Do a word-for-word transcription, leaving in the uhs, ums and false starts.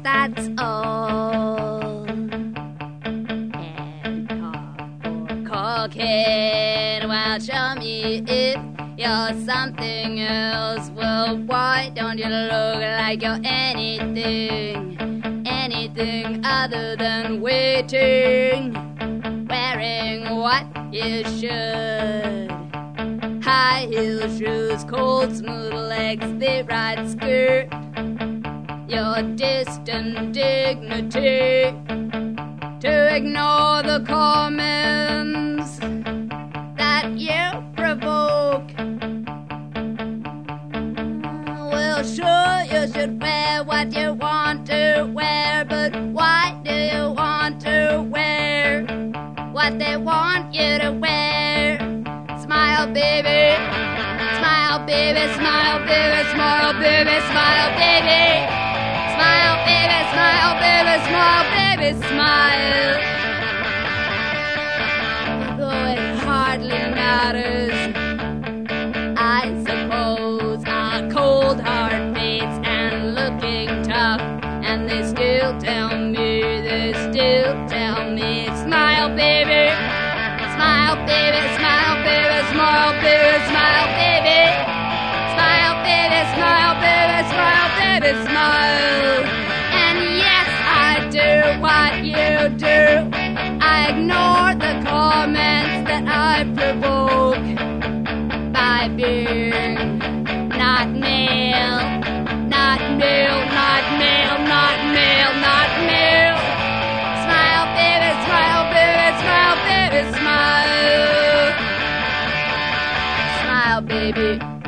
that's all. And cardboard cocaine, well, show me if you're something else. Well, why don't you look like you're anything, anything other than waiting, wearing what you should. High heel shoes, cold smooth legs, the right skirt, your distant dignity, to ignore the comments that you provoke. Well, sure, you should wear what you want to wear, but why do you want to wear what they want you to wear? Smile, baby, smile, baby, smile, baby, smile, baby, smile, baby, smile, baby, smile, baby, smile, baby, smile. Though it hardly matters, I suppose our cold hard mates and looking tough, and they still tell me, they still tell me, smile, baby, smile, baby, smile, baby, smile, baby, smile, baby, smile, baby, smile, baby, smile, baby, smile. And yes, I do what you do. I ignore the comments that I provoke by being not male, not male, not male, not male, not male. Smile, baby, smile, baby, smile, baby, smile. Smile, baby.